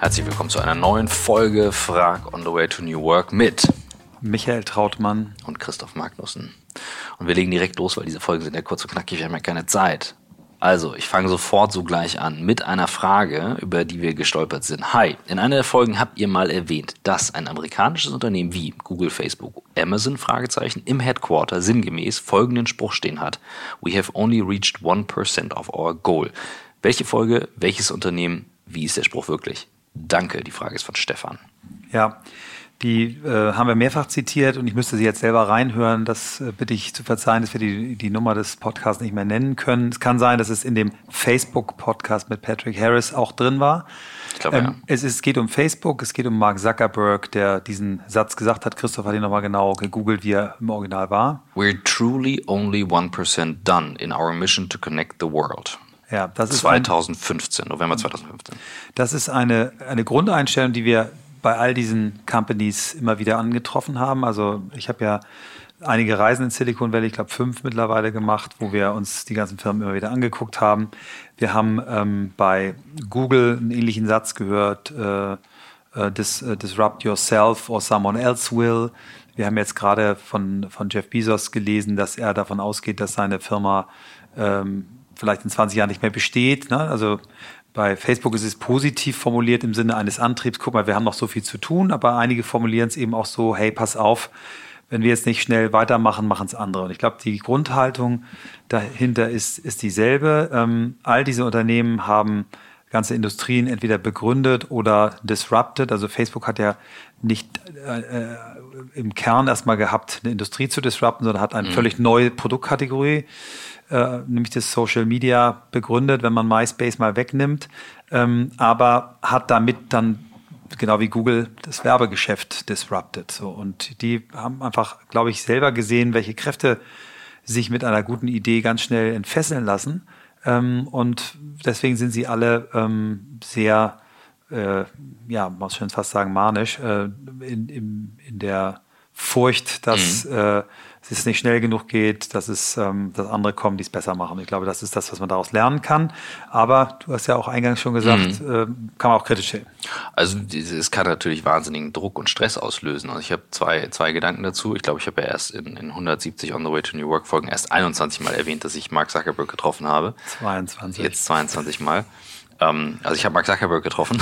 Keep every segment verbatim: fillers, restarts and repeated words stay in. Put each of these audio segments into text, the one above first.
Herzlich willkommen zu einer neuen Folge Frag on the Way to New Work mit Michael Trautmann und Christoph Magnussen. Und wir legen direkt los, weil diese Folgen sind ja kurz und knackig, wir haben ja keine Zeit. Also, ich fange sofort so gleich an mit einer Frage, über die wir gestolpert sind. Hi, in einer der Folgen habt ihr mal erwähnt, dass ein amerikanisches Unternehmen wie Google, Facebook, Amazon, Fragezeichen, im Headquarter sinngemäß folgenden Spruch stehen hat: We have only reached one percent of our goal. Welche Folge, welches Unternehmen, wie ist der Spruch wirklich? Danke, die Frage ist von Stefan. Ja, die äh, haben wir mehrfach zitiert und ich müsste sie jetzt selber reinhören. Das äh, bitte ich zu verzeihen, dass wir die, die Nummer des Podcasts nicht mehr nennen können. Es kann sein, dass es in dem Facebook-Podcast mit Patrick Harris auch drin war. Ich glaube, ähm, ja. Es, ist, es geht um Facebook, es geht um Mark Zuckerberg, der diesen Satz gesagt hat. Christoph hat ihn nochmal genau gegoogelt, wie er im Original war. We're truly only one percent done in our mission to connect the world. Ja, das ist zwanzig fünfzehn, November zwanzig fünfzehn. Das ist eine, eine Grundeinstellung, die wir bei all diesen Companies immer wieder angetroffen haben. Also ich habe ja einige Reisen in Silicon Valley, ich glaube fünf mittlerweile gemacht, wo wir uns die ganzen Firmen immer wieder angeguckt haben. Wir haben ähm, bei Google einen ähnlichen Satz gehört, äh, äh, dis, äh, disrupt yourself or someone else will. Wir haben jetzt gerade von, von Jeff Bezos gelesen, dass er davon ausgeht, dass seine Firma ähm, vielleicht in zwanzig Jahren nicht mehr besteht. Ne? Also bei Facebook ist es positiv formuliert im Sinne eines Antriebs. Guck mal, wir haben noch so viel zu tun, aber einige formulieren es eben auch so, hey, pass auf, wenn wir jetzt nicht schnell weitermachen, machen es andere. Und ich glaube, die Grundhaltung dahinter ist, ist dieselbe. Ähm, all diese Unternehmen haben ganze Industrien entweder begründet oder disrupted. Also Facebook hat ja nicht äh, im Kern erstmal gehabt, eine Industrie zu disrupten, sondern hat eine mhm. völlig neue Produktkategorie, äh, nämlich das Social Media, begründet, wenn man MySpace mal wegnimmt, ähm, aber hat damit dann, genau wie Google, das Werbegeschäft disrupted. So. Und die haben einfach, glaube ich, selber gesehen, welche Kräfte sich mit einer guten Idee ganz schnell entfesseln lassen. Ähm, und deswegen sind sie alle ähm, sehr, äh, ja, man muss schon fast sagen, manisch, äh, in, in, in der Furcht, dass mhm. äh, es nicht schnell genug geht, dass es ähm, dass andere kommen, die es besser machen. Ich glaube, das ist das, was man daraus lernen kann. Aber du hast ja auch eingangs schon gesagt, mhm. äh, kann man auch kritisch sehen. Also es kann natürlich wahnsinnigen Druck und Stress auslösen. Also ich habe zwei, zwei Gedanken dazu. Ich glaube, ich habe ja erst in, in hundertsiebzig On the Way to New Work Folgen erst einundzwanzig Mal erwähnt, dass ich Mark Zuckerberg getroffen habe. zweiundzwanzig. Jetzt zweiundzwanzig Mal. Ähm, also ich habe Mark Zuckerberg getroffen.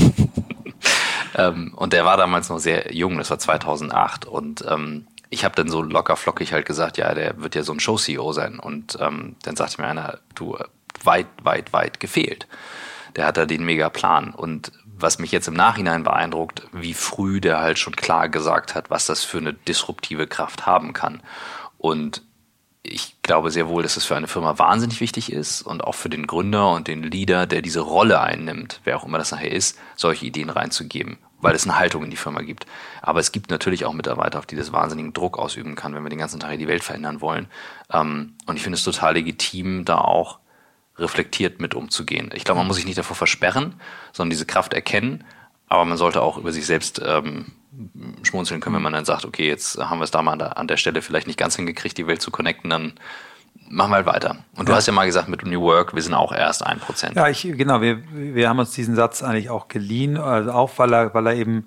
ähm, und der war damals noch sehr jung, das war zweitausendacht. Und ähm, ich habe dann so locker flockig halt gesagt, ja, der wird ja so ein Show-C E O sein. Und ähm, dann sagte mir einer, du, weit, weit, weit gefehlt. Der hat da den Mega-Plan. Und was mich jetzt im Nachhinein beeindruckt, wie früh der halt schon klar gesagt hat, was das für eine disruptive Kraft haben kann. Und ich glaube sehr wohl, dass es für eine Firma wahnsinnig wichtig ist und auch für den Gründer und den Leader, der diese Rolle einnimmt, wer auch immer das nachher ist, solche Ideen reinzugeben, weil es eine Haltung in die Firma gibt. Aber es gibt natürlich auch Mitarbeiter, auf die das wahnsinnigen Druck ausüben kann, wenn wir den ganzen Tag die Welt verändern wollen. Und ich finde es total legitim, da auch reflektiert mit umzugehen. Ich glaube, man muss sich nicht davor versperren, sondern diese Kraft erkennen, aber man sollte auch über sich selbst ähm, schmunzeln können, wenn man dann sagt, okay, jetzt haben wir es da mal an der, an der Stelle vielleicht nicht ganz hingekriegt, die Welt zu connecten, dann machen wir halt weiter. Und du ja. hast ja mal gesagt, mit New Work, wir sind auch erst ein Prozent. Ja, ich, genau, wir, wir haben uns diesen Satz eigentlich auch geliehen, also auch weil er, weil er eben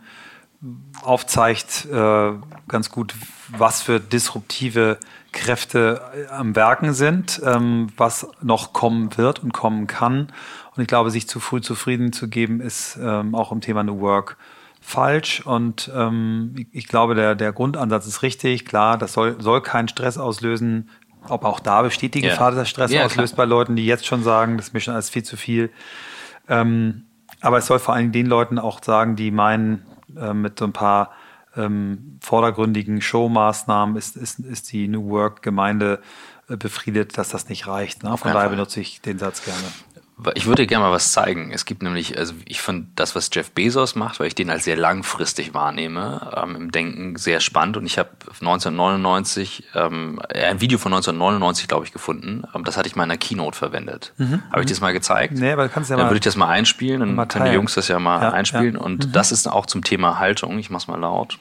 aufzeigt äh, ganz gut, was für disruptive Kräfte am Werken sind, ähm, was noch kommen wird und kommen kann. Und ich glaube, sich zu früh zufrieden zu geben, ist ähm, auch im Thema New Work falsch. Und ähm, ich, ich glaube, der, der Grundansatz ist richtig. Klar, das soll, soll keinen Stress auslösen. Ob auch da besteht die Gefahr, yeah. dass Stress yeah, auslöst klar. bei Leuten, die jetzt schon sagen, das ist mir schon alles viel zu viel. Ähm, aber es soll vor allem den Leuten auch sagen, die meinen, äh, mit so ein paar ähm, vordergründigen Showmaßnahmen ist, ist, ist die New Work-Gemeinde äh, befriedet, dass das nicht reicht. Ne? Von daher Fall. benutze ich den Satz gerne. Ich würde dir gerne mal was zeigen. Es gibt nämlich, also ich finde das, was Jeff Bezos macht, weil ich den als sehr langfristig wahrnehme, ähm, im Denken sehr spannend. Und ich habe neunzehnhundertneunundneunzig ähm, ein Video von neunzehnhundertneunundneunzig, glaube ich, gefunden. Ähm, das hatte ich mal in einer Keynote verwendet. Mhm. Habe ich dir das mal gezeigt? Nee, aber kannst ja dann mal. würde ich das mal einspielen, dann können die Jungs das ja mal ja, einspielen. Ja. Und mhm. das ist auch zum Thema Haltung. Ich mach's mal laut.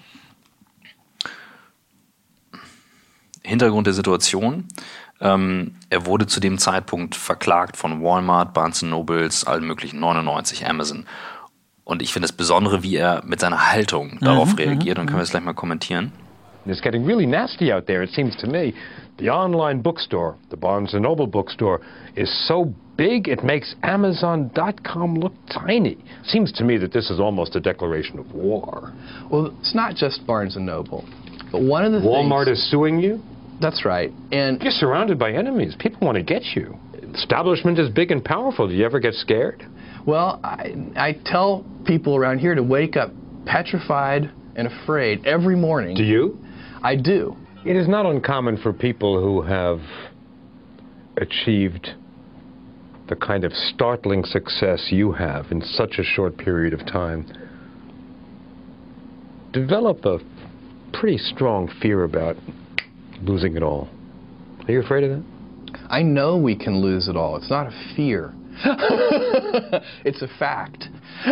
Hintergrund der Situation. Ähm, er wurde zu dem Zeitpunkt verklagt von Walmart, Barnes and Nobles, allen möglichen, neunundneunzig, Amazon. Und ich finde das Besondere, wie er mit seiner Haltung darauf mhm, reagiert. Und können wir das gleich mal kommentieren. It's getting really nasty out there, it seems to me. The online bookstore, the Barnes and Noble bookstore, is so big it makes Amazon dot com look tiny. Seems to me that this is almost a declaration of war. Well, it's not just Barnes and Noble, but one of the Walmart things... is suing you? That's right. And you're surrounded by enemies. People want to get you. Establishment is big and powerful. Do you ever get scared? Well, I, I tell people around here to wake up petrified and afraid every morning. Do you? I do. It is not uncommon for people who have achieved the kind of startling success you have in such a short period of time develop a pretty strong fear about losing it all. Are you afraid of that? I know we can lose it all. It's not a fear. It's a fact.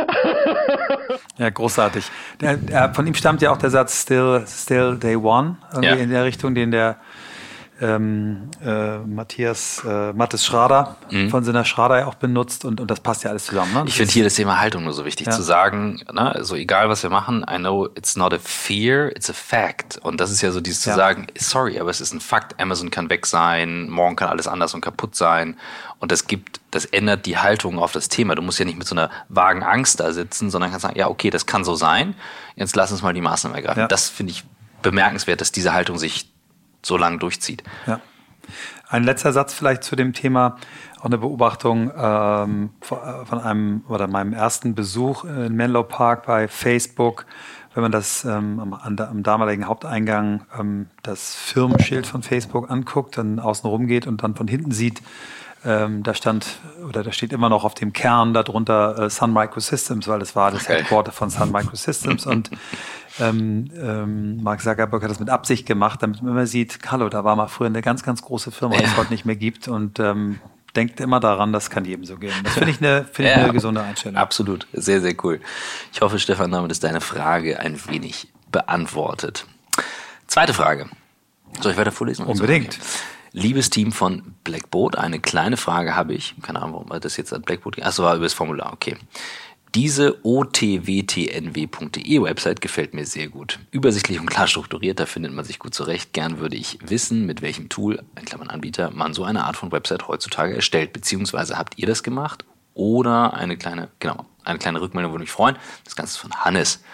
Ja, großartig. Der, der, von ihm stammt ja auch der Satz Still, still Day One, irgendwie ja. in der Richtung, den der ähm, äh, Matthias äh, Mathis Schrader mhm. von Sinner Schrader ja auch benutzt und, und das passt ja alles zusammen. Ne? Ich finde hier das Thema Haltung nur so wichtig, ja. zu sagen, ne, so egal was wir machen, I know it's not a fear, it's a fact. Und das ist ja so dieses ja. zu sagen, sorry, aber es ist ein Fakt, Amazon kann weg sein, morgen kann alles anders und kaputt sein. Und das gibt, das ändert die Haltung auf das Thema. Du musst ja nicht mit so einer vagen Angst da sitzen, sondern kannst sagen, ja, okay, das kann so sein, jetzt lass uns mal die Maßnahmen ergreifen. Ja. Das finde ich bemerkenswert, dass diese Haltung sich so lange durchzieht. Ja. Ein letzter Satz vielleicht zu dem Thema, auch eine Beobachtung ähm, von einem oder meinem ersten Besuch in Menlo Park bei Facebook. Wenn man das ähm, am, am damaligen Haupteingang ähm, das Firmenschild von Facebook anguckt, dann außen rum geht und dann von hinten sieht, ähm, da stand oder da steht immer noch auf dem Kern darunter äh, Sun Microsystems, weil das war das okay. Headquarter von Sun Microsystems und ähm, ähm, Mark Zuckerberg hat das mit Absicht gemacht, damit man immer sieht, hallo, da war mal früher eine ganz, ganz große Firma, die es heute nicht mehr gibt und ähm, denkt immer daran, das kann jedem so gehen. Das finde ich eine, find ich ja, eine gesunde Einstellung. Absolut, sehr, sehr cool. Ich hoffe, Stefan, damit ist deine Frage ein wenig beantwortet. Zweite Frage. Soll ich weiter vorlesen? Unbedingt. Liebes Team von Blackboard, eine kleine Frage habe ich. Keine Ahnung, warum das jetzt an Blackboard geht. Achso, war über das Formular, okay. Diese o t w t n w punkt d e Website gefällt mir sehr gut. Übersichtlich und klar strukturiert, da findet man sich gut zurecht. Gern würde ich wissen, mit welchem Tool, in Klammern Anbieter, man so eine Art von Website heutzutage erstellt. Beziehungsweise habt ihr das gemacht? Oder eine kleine, genau, eine kleine Rückmeldung würde mich freuen. Das Ganze ist von Hannes.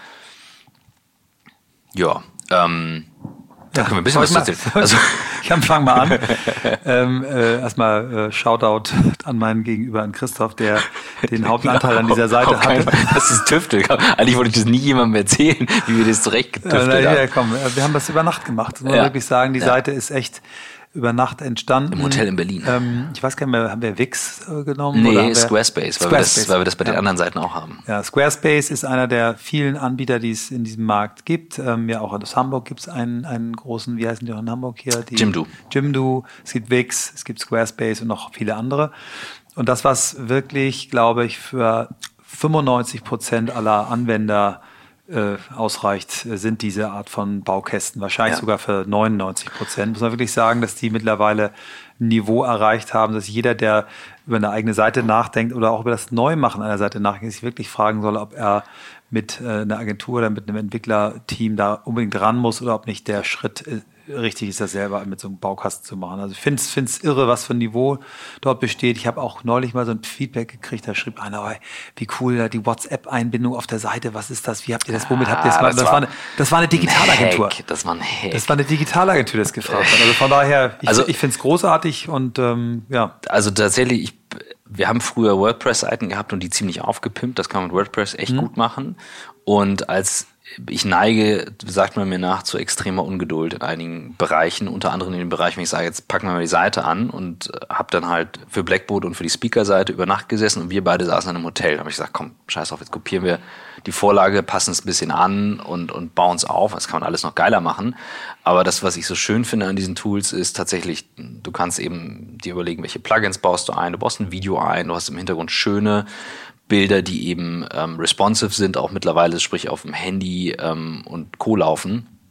Ja, ähm... Da können wir ein bisschen was erzählen. Also, ich fange mal an. ähm, äh, erstmal äh, Shoutout an meinen Gegenüber, an Christoph, der den Hauptanteil an dieser Seite hatte. Das ist Tüftel. Eigentlich wollte ich das nie jemandem erzählen, wie wir das zurecht getüftelt äh, na, ja, haben. Komm, wir haben das über Nacht gemacht. Das muss man ja. wirklich sagen. Die ja. Seite ist echt über Nacht entstanden. Im Hotel in Berlin. Ähm, ich weiß gar nicht mehr, haben wir Wix äh, genommen? Nee, oder haben Squarespace, weil, Squarespace. Wir das, weil wir das bei ja. den anderen Seiten auch haben. Ja, Squarespace ist einer der vielen Anbieter, die es in diesem Markt gibt. Ähm, ja, auch aus Hamburg gibt es einen, einen großen, wie heißen die auch in Hamburg hier? Die Jimdo. Jimdo, es gibt Wix, es gibt Squarespace und noch viele andere. Und das, was wirklich, glaube ich, für fünfundneunzig Prozent aller Anwender Äh, ausreicht, sind diese Art von Baukästen. Wahrscheinlich ja. sogar für neunundneunzig Prozent. Muss man wirklich sagen, dass die mittlerweile ein Niveau erreicht haben, dass jeder, der über eine eigene Seite nachdenkt oder auch über das Neumachen einer Seite nachdenkt, sich wirklich fragen soll, ob er mit äh, einer Agentur oder mit einem Entwicklerteam da unbedingt ran muss oder ob nicht der Schritt äh, richtig ist, das selber mit so einem Baukasten zu machen. Also ich finde es irre, was für ein Niveau dort besteht. Ich habe auch neulich mal so ein Feedback gekriegt, da schrieb einer, oh, wie cool, die WhatsApp-Einbindung auf der Seite, was ist das, wie habt ihr das, womit habt ihr das gemacht? Das, das, war eine, das war eine Digitalagentur. Ein das war ein Hack. Das war eine Digitalagentur, das gefragt hat. Also von daher, ich, also, ich finde es großartig und ähm, ja. Also tatsächlich, ich, wir haben früher WordPress-Seiten gehabt und die ziemlich aufgepimpt, das kann man mit WordPress echt mhm. gut machen. Und als ich neige, sagt man mir nach, zu extremer Ungeduld in einigen Bereichen, unter anderem in dem Bereich, wenn ich sage, jetzt packen wir mal die Seite an und habe dann halt für Blackboard und für die Speaker-Seite über Nacht gesessen und wir beide saßen in einem Hotel. Da habe ich gesagt, komm, scheiß drauf, jetzt kopieren wir die Vorlage, passen es ein bisschen an und, und bauen es auf. Das kann man alles noch geiler machen. Aber das, was ich so schön finde an diesen Tools, ist tatsächlich, du kannst eben dir überlegen, welche Plugins baust du ein, du baust ein Video ein, du hast im Hintergrund schöne Bilder, die eben ähm, responsive sind, auch mittlerweile, sprich auf dem Handy ähm, und Co. laufen.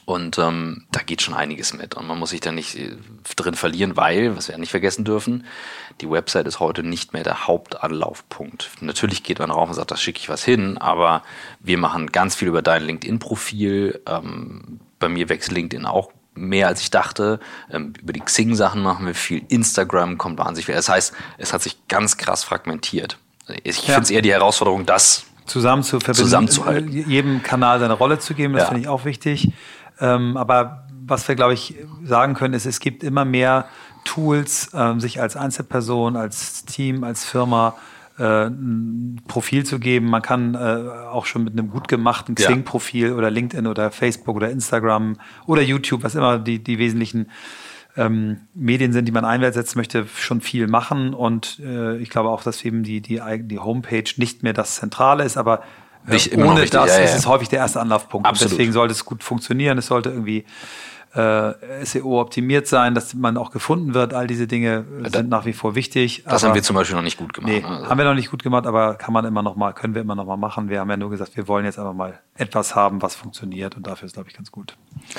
Und ähm, da geht schon einiges mit. Und man muss sich da nicht äh, drin verlieren, weil, was wir ja nicht vergessen dürfen, die Website ist heute nicht mehr der Hauptanlaufpunkt. Natürlich geht man rauf und sagt, da schicke ich was hin, aber wir machen ganz viel über dein LinkedIn-Profil. Ähm, bei mir wächst LinkedIn auch mehr, als ich dachte. Ähm, über die Xing-Sachen machen wir viel. Instagram kommt wahnsinnig viel. Das heißt, es hat sich ganz krass fragmentiert. Ich ja. finde es eher die Herausforderung, das zusammen zu verbinden, zusammenzuhalten. Jedem Kanal seine Rolle zu geben, das ja. finde ich auch wichtig. Ähm, aber was wir, glaube ich, sagen können, ist, es gibt immer mehr Tools, ähm, sich als Einzelperson, als Team, als Firma äh, ein Profil zu geben. Man kann äh, auch schon mit einem gut gemachten Xing-Profil ja. oder LinkedIn oder Facebook oder Instagram oder YouTube, was immer die, die wesentlichen ähm, Medien sind, die man einsetzen möchte, schon viel machen. Und äh, ich glaube auch, dass eben die, die, die Homepage nicht mehr das Zentrale ist, aber äh, ohne das ja, ja. ist es häufig der erste Anlaufpunkt. Absolut. Und deswegen sollte es gut funktionieren. Es sollte irgendwie äh, S E O optimiert sein, dass man auch gefunden wird. All diese Dinge äh, sind nach wie vor wichtig. Das aber, haben wir zum Beispiel noch nicht gut gemacht. Nee, also. haben wir noch nicht gut gemacht, aber kann man immer noch mal, können wir immer noch mal machen. Wir haben ja nur gesagt, wir wollen jetzt einfach mal etwas haben, was funktioniert, und dafür ist, glaube ich, ganz gut.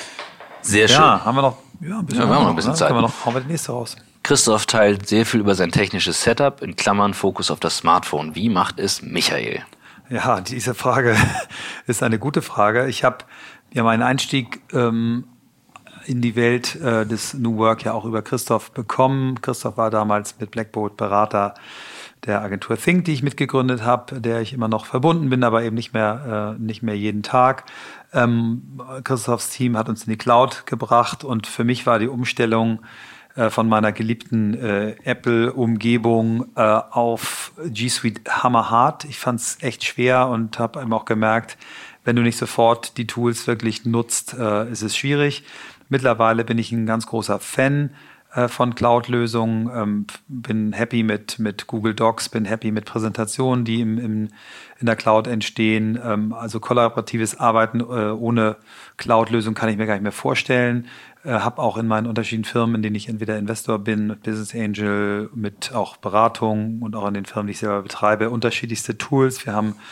Sehr schön. Ja, haben wir noch, ja, ein bisschen, ja, wir haben noch ein bisschen Zeit. Können wir noch, hauen wir die nächste raus. Christoph teilt sehr viel über sein technisches Setup, in Klammern Fokus auf das Smartphone. Wie macht es Michael? Ja, diese Frage ist eine gute Frage. Ich habe ja meinen Einstieg ähm, in die Welt äh, des New Work ja auch über Christoph bekommen. Christoph war damals mit Blackboard Berater der Agentur Think, die ich mitgegründet habe, der ich immer noch verbunden bin, aber eben nicht mehr, äh, nicht mehr jeden Tag. Ähm, Christophs Team hat uns in die Cloud gebracht, und für mich war die Umstellung äh, von meiner geliebten äh, Apple-Umgebung äh, auf G Suite hammerhart. Ich fand es echt schwer und habe eben auch gemerkt, wenn du nicht sofort die Tools wirklich nutzt, äh, ist es schwierig. Mittlerweile bin ich ein ganz großer Fan äh, von Cloud-Lösungen, ähm, bin happy mit, mit Google Docs, bin happy mit Präsentationen, die im, im, in der Cloud entstehen. Ähm, also kollaboratives Arbeiten äh, ohne Cloud-Lösung kann ich mir gar nicht mehr vorstellen. Äh, habe auch in meinen unterschiedlichen Firmen, in denen ich entweder Investor bin, mit Business Angel, mit auch Beratung und auch in den Firmen, die ich selber betreibe, unterschiedlichste Tools. Wir haben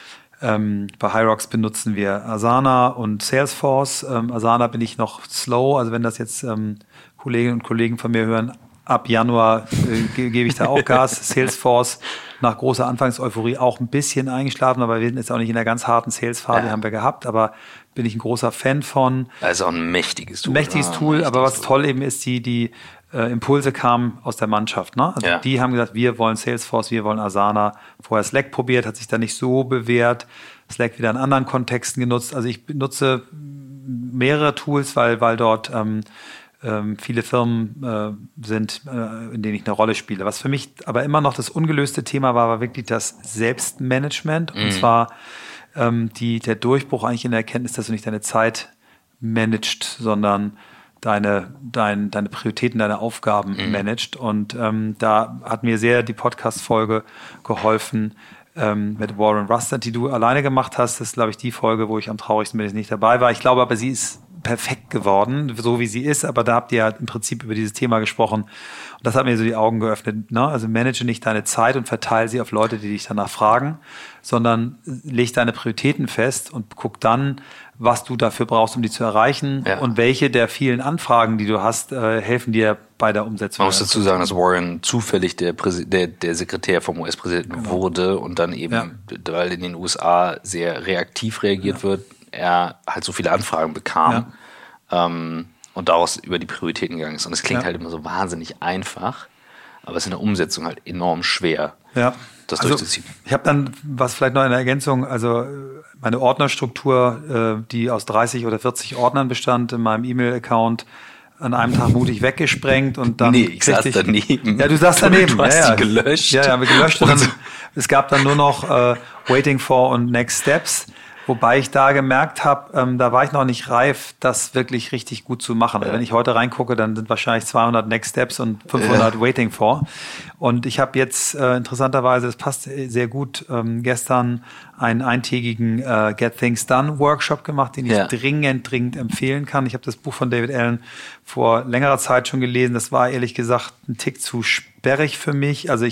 Ähm, bei Hyrox benutzen wir Asana und Salesforce. Ähm, Asana bin ich noch slow, also wenn das jetzt ähm, Kolleginnen und Kollegen von mir hören, ab Januar äh, ge- gebe ich da auch Gas. Salesforce nach großer Anfangseuphorie auch ein bisschen eingeschlafen, aber wir sind jetzt auch nicht in der ganz harten Sales-Phase, ja. haben wir gehabt, aber bin ich ein großer Fan von. Also auch ein mächtiges Tool. Mächtiges ja, Tool, mächtiges aber was Tool. toll eben ist, die, die äh, Impulse kamen aus der Mannschaft. Ne? Also ja. die haben gesagt, wir wollen Salesforce, wir wollen Asana. Vorher Slack probiert, hat sich da nicht so bewährt. Slack wieder in anderen Kontexten genutzt. Also ich benutze mehrere Tools, weil, weil dort ähm, ähm, viele Firmen äh, sind, äh, in denen ich eine Rolle spiele. Was für mich aber immer noch das ungelöste Thema war, war wirklich das Selbstmanagement. Mhm. Und zwar ähm, die, der Durchbruch eigentlich in der Erkenntnis, dass du nicht deine Zeit managst, sondern deine, dein, deine Prioritäten, deine Aufgaben mhm. managst. Und ähm, da hat mir sehr die Podcast-Folge geholfen, Ähm, mit Warren Russell, die du alleine gemacht hast. Das ist, glaube ich, die Folge, wo ich am traurigsten bin, dass ich nicht dabei war. Ich glaube aber, sie ist perfekt geworden, so wie sie ist. Aber da habt ihr ja im Prinzip über dieses Thema gesprochen. Und das hat mir so die Augen geöffnet. Ne? Also manage nicht deine Zeit und verteile sie auf Leute, die dich danach fragen, sondern leg deine Prioritäten fest und guck dann, was du dafür brauchst, um die zu erreichen, ja. und welche der vielen Anfragen, die du hast, äh, helfen dir bei der Umsetzung. Man muss dazu sagen, dass Warren zufällig der, Präsi- der, der Sekretär vom U S-Präsidenten genau. wurde und dann eben, ja. weil in den U S A sehr reaktiv reagiert ja. wird, er halt so viele Anfragen bekam ja. ähm, und daraus über die Prioritäten gegangen ist. Und es klingt ja. halt immer so wahnsinnig einfach, aber es ist in der Umsetzung halt enorm schwer, ja. das also, durchzuziehen. Ich habe dann, was vielleicht noch in der Ergänzung, also meine Ordnerstruktur, äh, die aus dreißig oder vierzig Ordnern bestand in meinem E-Mail-Account, an einem Tag mutig weggesprengt und dann. Nee, ich saß ich, daneben. Ja, du saß daneben. Du hast ja, ja. die gelöscht. Ja, ja, wir gelöscht. Und dann, es gab dann nur noch äh, Waiting for und Next Steps. Wobei ich da gemerkt habe, ähm, da war ich noch nicht reif, das wirklich richtig gut zu machen. Also wenn ich heute reingucke, dann sind wahrscheinlich zweihundert Next Steps und fünfhundert ja. Waiting for. Und ich habe jetzt äh, interessanterweise, es passt sehr gut, ähm, gestern einen eintägigen äh, Get Things Done Workshop gemacht, den ich ja. dringend, dringend empfehlen kann. Ich habe das Buch von David Allen vor längerer Zeit schon gelesen. Das war ehrlich gesagt ein Tick zu sperrig für mich. Also ich habe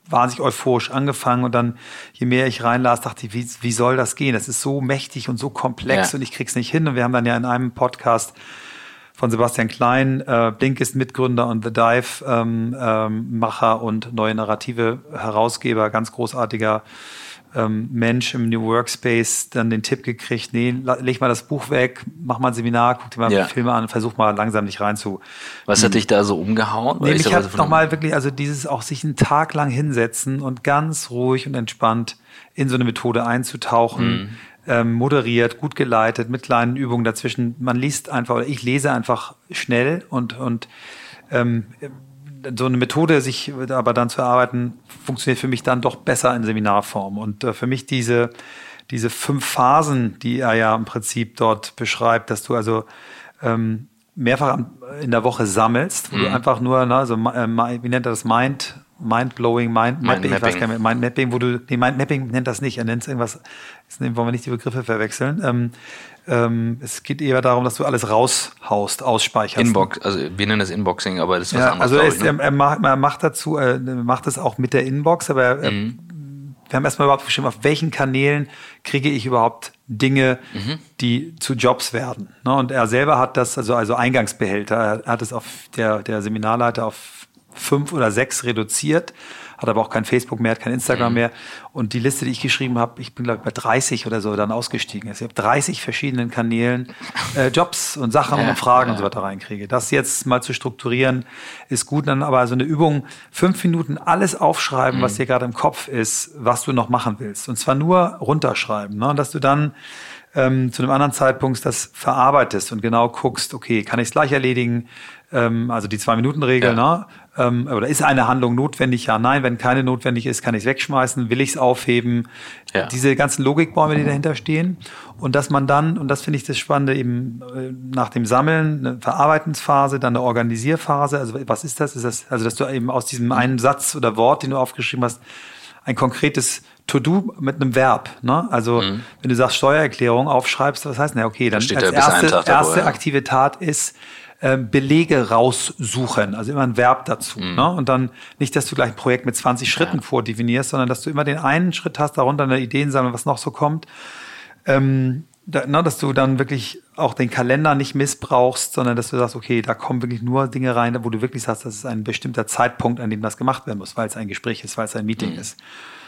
wahnsinnig euphorisch angefangen und dann, je mehr ich reinlas, dachte ich, wie, wie soll das gehen? Das ist so mächtig und so komplex ja. und ich krieg's nicht hin. Und wir haben dann ja in einem Podcast von Sebastian Klein, äh, Blinkist Mitgründer und The Dive ähm, ähm, Macher und neue Narrative Herausgeber, ganz großartiger ähm, Mensch im New Workspace, dann den Tipp gekriegt, nee, leg mal das Buch weg, mach mal ein Seminar, guck dir mal ja. Filme an, versuch mal langsam dich rein zu. Was hat dich da so umgehauen? Nee, mich hat nochmal wirklich, also dieses auch sich einen Tag lang hinsetzen und ganz ruhig und entspannt in so eine Methode einzutauchen, mhm. ähm, moderiert, gut geleitet, mit kleinen Übungen dazwischen. Man liest einfach, oder ich lese einfach schnell und, und ähm, so eine Methode, sich aber dann zu erarbeiten, funktioniert für mich dann doch besser in Seminarform. Und äh, für mich diese, diese fünf Phasen, die er ja im Prinzip dort beschreibt, dass du also ähm, mehrfach in der Woche sammelst, wo mhm. du einfach nur, ne, so, äh, wie nennt er das, Mind, Mind-blowing, Mind Mapping, ich weiß gar nicht mehr, Mind Mapping, wo du, nee, Mind Mapping nennt das nicht, er nennt es irgendwas, jetzt wollen wir nicht die Begriffe verwechseln. Ähm, ähm, es geht eher darum, dass du alles raushaust, ausspeicherst. Inbox, also wir nennen das Inboxing, aber das ist was ja, anderes. Also er, ich, ne? er, er, macht, er macht dazu, er macht es auch mit der Inbox, aber er, mhm. wir haben erstmal überhaupt bestimmt, auf welchen Kanälen kriege ich überhaupt Dinge, mhm. die zu Jobs werden. Ne? Und er selber hat das, also, also Eingangsbehälter, er hat es auf der, der Seminarleiter auf fünf oder sechs reduziert, hat aber auch kein Facebook mehr, hat kein Instagram mhm. mehr. Und die Liste, die ich geschrieben habe, ich bin glaube ich bei dreißig oder so dann ausgestiegen. Also ich habe dreißig verschiedenen Kanälen äh, Jobs und Sachen ja, und Fragen ja. und so weiter reinkriege. Das jetzt mal zu strukturieren ist gut. Dann aber so eine Übung, fünf Minuten alles aufschreiben, mhm. was dir gerade im Kopf ist, was du noch machen willst. Und zwar nur runterschreiben. Ne? Und dass du dann ähm, zu einem anderen Zeitpunkt das verarbeitest und genau guckst, okay, kann ich es gleich erledigen? Ähm, also die Zwei-Minuten-Regel, ja. ne? Ähm, oder ist eine Handlung notwendig? Ja, nein. Wenn keine notwendig ist, kann ich es wegschmeißen. Will ich es aufheben? Ja. Diese ganzen Logikbäume, die dahinter stehen. Und dass man dann, und das finde ich das Spannende, eben äh, nach dem Sammeln eine Verarbeitungsphase, dann eine Organisierphase. Also was ist das? Ist das, also dass du eben aus diesem einen Satz oder Wort, den du aufgeschrieben hast, ein konkretes To-Do mit einem Verb. Ne? Also mhm. wenn du sagst Steuererklärung aufschreibst, was heißt denn? Ja, okay, dann da als erste, Tag davor, erste ja. aktive Tat ist Belege raussuchen, also immer ein Verb dazu. Mhm. Ne? Und dann nicht, dass du gleich ein Projekt mit zwanzig Schritten ja. vordefinierst, sondern dass du immer den einen Schritt hast, darunter eine Ideensammlung, was noch so kommt. Ähm, da, ne, dass du dann wirklich auch den Kalender nicht missbrauchst, sondern dass du sagst, okay, da kommen wirklich nur Dinge rein, wo du wirklich sagst, das ist ein bestimmter Zeitpunkt, an dem das gemacht werden muss, weil es ein Gespräch ist, weil es ein Meeting mhm. ist.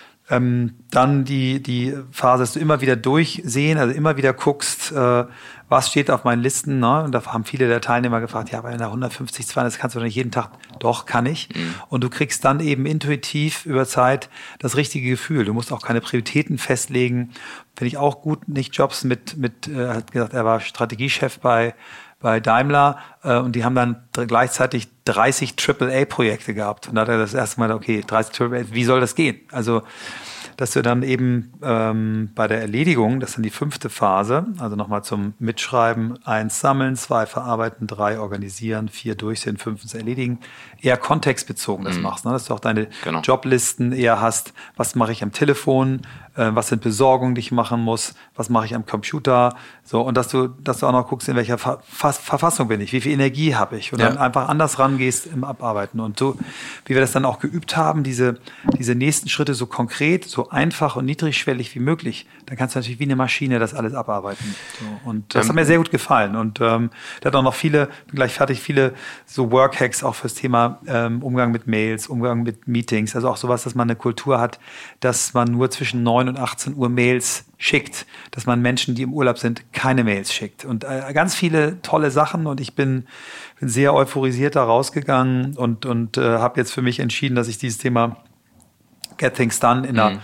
Ähm, dann die, die Phase, dass du immer wieder durchsehen, also immer wieder guckst, äh, was steht auf meinen Listen, ne? Und da haben viele der Teilnehmer gefragt, ja, aber in der hundertfünfzig, zweihundert, das kannst du doch nicht jeden Tag. Doch, kann ich. Mhm. Und du kriegst dann eben intuitiv über Zeit das richtige Gefühl. Du musst auch keine Prioritäten festlegen. Finde ich auch gut, nicht Jobs mit, mit, er hat gesagt, er war Strategiechef bei, bei Daimler, äh, und die haben dann gleichzeitig dreißig Triple A Projekte gehabt. Und da hat er das erste Mal, okay, dreißig Triple A, wie soll das gehen? Also, dass du dann eben ähm, bei der Erledigung, das ist dann die fünfte Phase, also nochmal zum Mitschreiben, eins sammeln, zwei verarbeiten, drei organisieren, vier durchsehen, fünftens erledigen, eher kontextbezogen das mhm. machst, ne? Dass du auch deine genau. Joblisten eher hast, was mache ich am Telefon, äh, was sind Besorgungen, die ich machen muss, was mache ich am Computer, so, und dass du, dass du auch noch guckst, in welcher Ver- Ver- Verfassung bin ich, wie viel Energie habe ich, und ja. dann einfach anders rangehst im Abarbeiten. Und so, wie wir das dann auch geübt haben, diese, diese nächsten Schritte so konkret, so einfach und niedrigschwellig wie möglich, dann kannst du natürlich wie eine Maschine das alles abarbeiten. So, und das ähm, hat mir sehr gut gefallen. Und ähm, der hat auch noch viele, bin gleich fertig, viele so Workhacks auch fürs Thema ähm, Umgang mit Mails, Umgang mit Meetings, also auch sowas, dass man eine Kultur hat, dass man nur zwischen neun und achtzehn Uhr Mails schickt, dass man Menschen, die im Urlaub sind, keine Mails schickt. Und äh, ganz viele tolle Sachen, und ich bin, bin sehr euphorisiert da rausgegangen und, und äh, habe jetzt für mich entschieden, dass ich dieses Thema Get Things Done in einer mhm.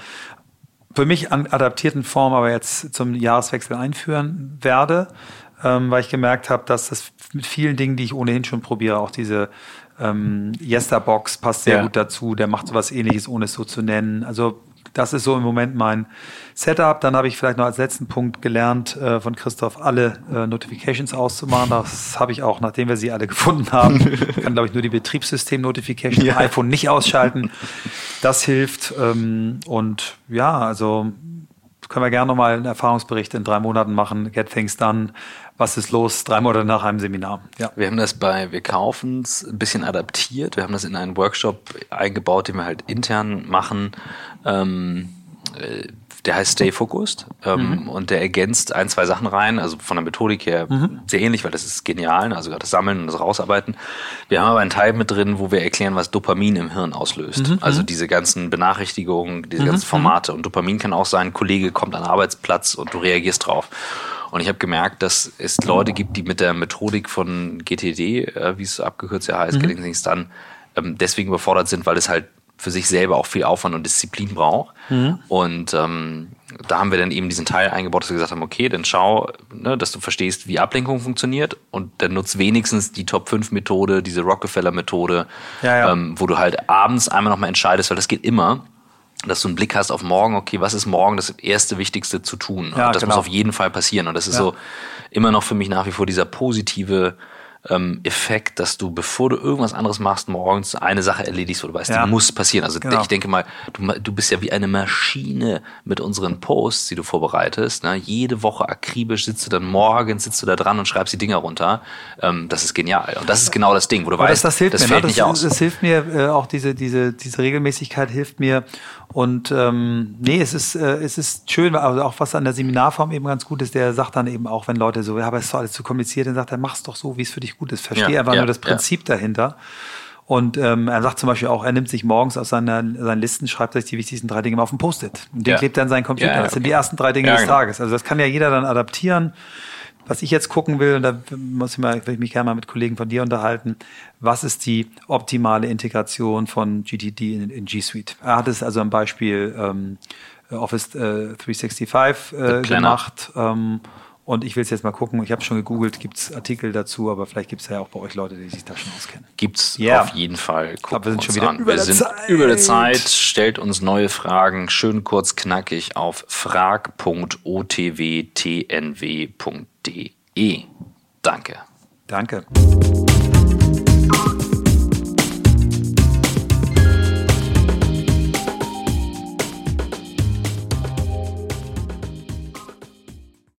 für mich adaptierten Form aber jetzt zum Jahreswechsel einführen werde, ähm, weil ich gemerkt habe, dass das mit vielen Dingen, die ich ohnehin schon probiere, auch diese ähm, Yesterbox passt sehr ja. gut dazu, der macht sowas Ähnliches, ohne es so zu nennen. Also das ist so im Moment mein Setup. Dann habe ich vielleicht noch als letzten Punkt gelernt äh, von Christoph, alle äh, Notifications auszumachen. Das habe ich auch, nachdem wir sie alle gefunden haben. Ich kann, glaube ich, nur die Betriebssystem-Notification ja. im iPhone nicht ausschalten. Das hilft. Ähm, und ja, also können wir gerne nochmal einen Erfahrungsbericht in drei Monaten machen. Get Things Done. was ist los, drei Monate nach einem Seminar. Ja. Wir haben das bei Wir kaufen's ein bisschen adaptiert. Wir haben das in einen Workshop eingebaut, den wir halt intern machen. Ähm, der heißt Stay Focused ähm, mhm. und der ergänzt ein, zwei Sachen rein, also von der Methodik her mhm. sehr ähnlich, weil das ist genial, also gerade das Sammeln und das Rausarbeiten. Wir haben aber einen Teil mit drin, wo wir erklären, was Dopamin im Hirn auslöst. Mhm. Also diese ganzen Benachrichtigungen, diese mhm. ganzen Formate. Und Dopamin kann auch sein, ein Kollege kommt an den Arbeitsplatz und du reagierst drauf. Und ich habe gemerkt, dass es Leute gibt, die mit der Methodik von G T D, äh, wie es abgekürzt ja heißt, mhm. Getting Things Done, ähm, deswegen überfordert sind, weil es halt für sich selber auch viel Aufwand und Disziplin braucht. Mhm. Und ähm, da haben wir dann eben diesen Teil eingebaut, dass wir gesagt haben, okay, dann schau, ne, dass du verstehst, wie Ablenkung funktioniert und dann nutzt wenigstens die Top fünf Methode, diese Rockefeller-Methode, ja, ja. Ähm, wo du halt abends einmal nochmal entscheidest, weil das geht immer, dass du einen Blick hast auf morgen, okay, was ist morgen das erste Wichtigste zu tun? Ja, und das genau. muss auf jeden Fall passieren. Und das ist ja. so immer noch für mich nach wie vor dieser positive Ähm, Effekt, dass du, bevor du irgendwas anderes machst, morgens eine Sache erledigst, wo du weißt, ja. die muss passieren. Also genau. ich denke mal, du, du bist ja wie eine Maschine mit unseren Posts, die du vorbereitest. Ne? Jede Woche akribisch sitzt du dann morgens, sitzt du da dran und schreibst die Dinger runter. Ähm, das ist genial. Und das ist genau das Ding, wo du Aber weißt, das, das, hilft das mir, fällt ne? das, nicht aus. Das hilft mir, äh, auch diese, diese, diese Regelmäßigkeit hilft mir. Und ähm, nee, es ist, äh, es ist schön, also auch was an der Seminarform eben ganz gut ist, der sagt dann eben auch, wenn Leute so, ja, aber es ist doch alles zu kompliziert, dann sagt er, mach's doch so, wie es für dich gut ist. Verstehe ja, einfach ja, nur das Prinzip ja. dahinter. Und ähm, er sagt zum Beispiel auch, er nimmt sich morgens aus seiner, seinen Listen, schreibt sich die wichtigsten drei Dinge mal auf den Post-it. Und den ja. klebt er an seinen Computer. Ja, ja, das okay. sind die ersten drei Dinge ja, des genau. Tages. Also das kann ja jeder dann adaptieren. Was ich jetzt gucken will, und da muss ich, mal, will ich mich gerne mal mit Kollegen von dir unterhalten, was ist die optimale Integration von G T D in, in G Suite? Er hat es also am Beispiel ähm, Office äh, dreihundertfünfundsechzig äh, gemacht. Ähm, und ich will es jetzt mal gucken. Ich habe schon gegoogelt, gibt es Artikel dazu, aber vielleicht gibt es ja auch bei euch Leute, die sich da schon auskennen. Gibt es yeah. auf jeden Fall. Ich glaube, wir sind schon wieder an. über wir der sind Zeit. über der Zeit. Stellt uns neue Fragen, schön kurz knackig auf frag punkt o t w t n w punkt d e. Danke. Danke.